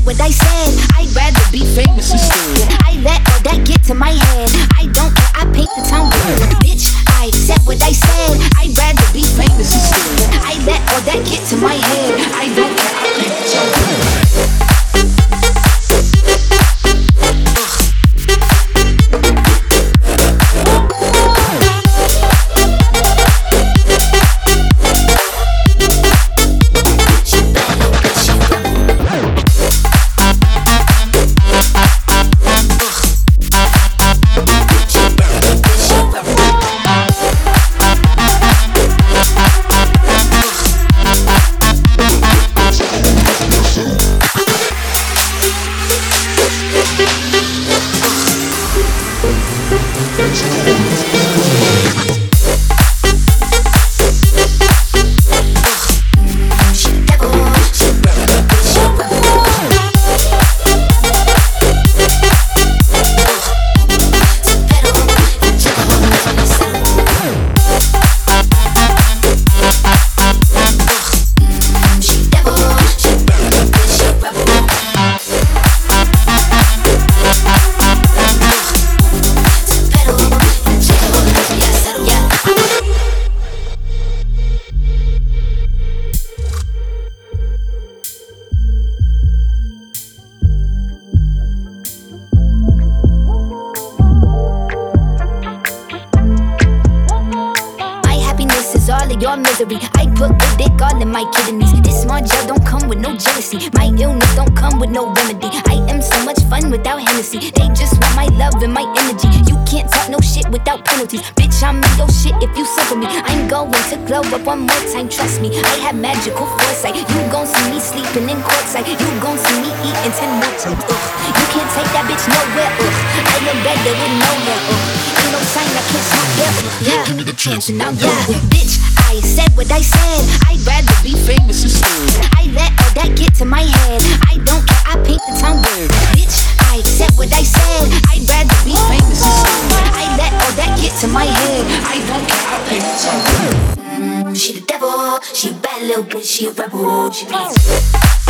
what I said. I'd rather be famous instead. I let all that get to my head. I don't care, I paint the town blue. Bitch, I said what I said. I'd rather be famous instead. I let all that get to my head. I don't care, I paint the town blue. Your misery, I put good dick all in my kidneys. This small gel don't come with no jealousy. My illness don't come with no remedy. I am so much fun without Hennessy. They just want my love and my energy. You can't talk no shit without penalties. Bitch, I'm in your shit if you suffer me. I'm going to glow up one more time, trust me. I have magical foresight. You gon' see me sleeping in courtside. You gon' see me eating 10 more times. You can't take that bitch nowhere. I look better with no hair. Ain't no sign I can't stop there. Yeah, give me the chance and I'll go. Bitch, I said what I said. I'd rather be famous instead. I let all that get to my head. I don't care, I paint the town blue. Bitch, I said what I said. I'd rather be famous instead. I let all that get to my head. I don't care, I paint the town blue. She the devil, she a bad little bitch, she a rebel, she please.